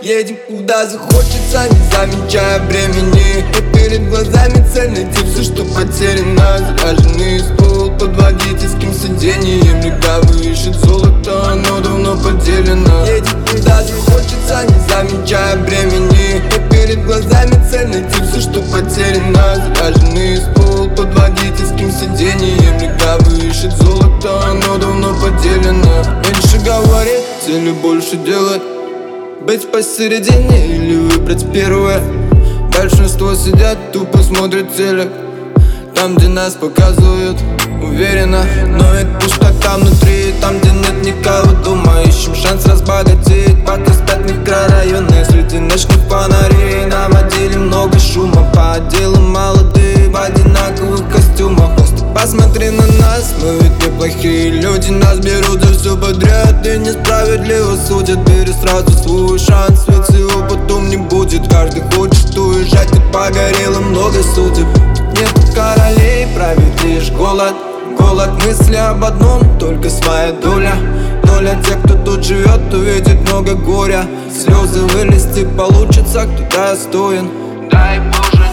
Едем куда захочется, не замечая времени. И перед глазами цель найти все, что потеряно. Заряженный из пол под водительским сиденьем. Легавый ищет золото, оно давно поделено. Едем куда захочется, не замечая времени. И перед глазами цель найти все, что потеряно. Заряженный из пол под водительским сиденьем. Легавый ищет золото, оно давно поделено. Меньше говорит, цели больше делать. Быть посередине или выбрать первое. Большинство сидят, тупо смотрят телек. Там, где нас показывают уверенно, но это пустота внутри. Там, где нет никого дома, ищем шанс разбогатеть. Пока спят микрорайоны среди ночных фонарей. Наводили много шума по отделам молодые в одинаковых костюмах. Просто посмотри на нас, мы ведь неплохие люди. Нас берут за все подряд и несправедливо судят. Бери сразу свой шанс, ведь его потом не будет. Каждый хочет уезжать, и погорело много судеб. Нету королей, правит лишь голод. Голод мысли об одном, только своя доля. Доля тех, кто тут живет, увидит много горя. Слезы вылезти получится, кто достоин. Дай Боже.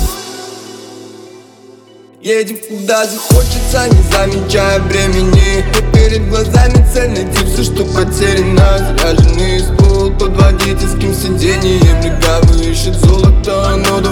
Едем куда захочется, не замечая времени. И перед глазами цель найти все, что потеряно. Заряженный из пол под водительским сиденьем. Легавый ищет золото, оно